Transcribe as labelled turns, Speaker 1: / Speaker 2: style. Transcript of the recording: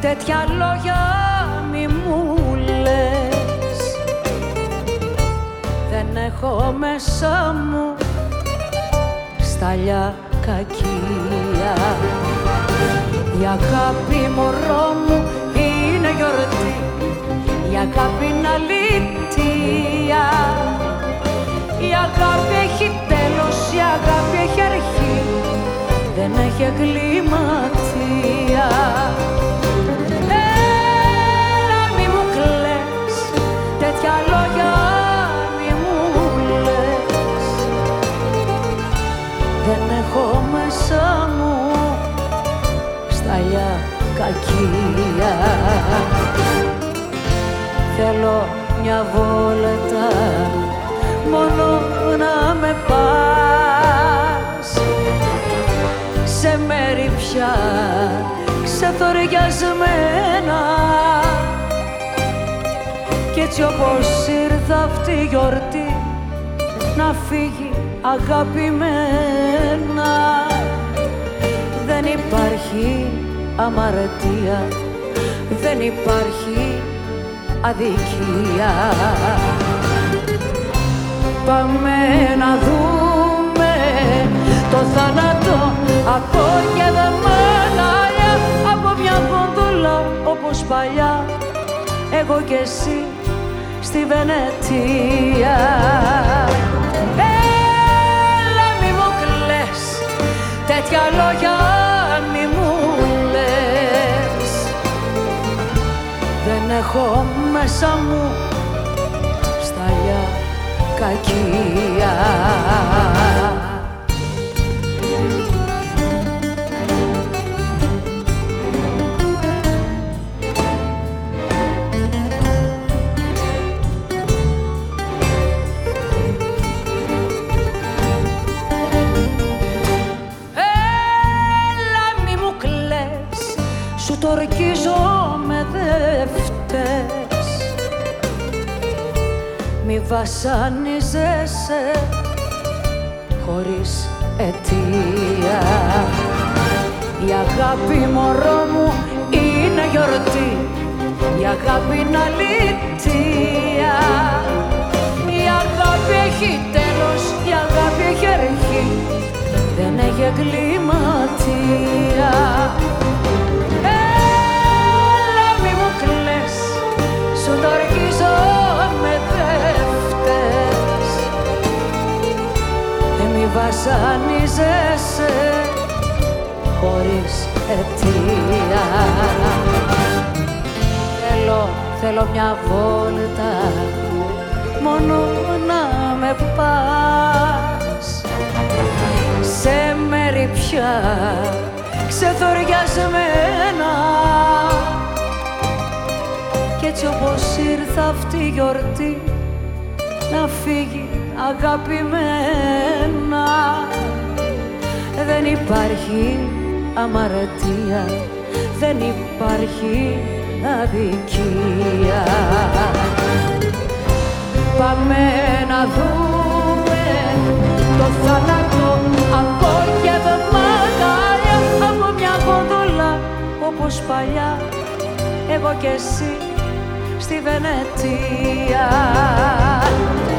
Speaker 1: τέτοια λόγια μη μου λες. Δεν έχω μέσα μου σταλιά κακία. Η αγάπη μωρό μου είναι γιορτή, η αγάπη είναι αλήθεια. Η αγάπη έχει τέλος, η αγάπη έχει αρχή, δεν έχει εγκληματία. Έλα μη μου κλαις, τέτοια λόγια μη μου λες. Δεν έχω μέσα μου σταλιά κακία. Θέλω μια βόλτα μόνο να με πας σε μέρη πια ξεθοριασμένα, κι έτσι όπως ήρθα αυτή η γιορτή να φύγει αγαπημένα. Δεν υπάρχει αμαρτία, δεν υπάρχει αδικία. Πάμε να δούμε το θάνατο από γεδεμένα, από μια κοντούλα όπως παλιά, εγώ κι εσύ στη Βενετία. Έλα μη μου κλαις, τέτοια λόγια μη μου λες. Δεν έχω μέσα μου σταλιά κακία. Έλα μη μου κλαις, σου το ορκίζω με δευτές. Μη βασανίζεσαι χωρίς αιτία. Η αγάπη μωρό μου είναι γιορτή, η αγάπη είναι αλήθεια. Η αγάπη έχει τέλος, η αγάπη έχει αρχή, δεν έχει εγκληματία. Έλα μη μου κλαις, σου το ορκίζω με δευτές. Μη βασανίζεσαι χωρίς αιτία. Θέλω μια βόλτα μόνο να με πας σε μέρη πια ξεθοριασμένα, κι έτσι όπως ήρθα αυτή η γιορτή να φύγει αγαπημένα. Δεν υπάρχει αμαρτία, δεν υπάρχει αδικία. Πάμε να δούμε το θάνατο απόγευματα, από μια γόνδολα όπως παλιά, εγώ κι εσύ στη Βενετία.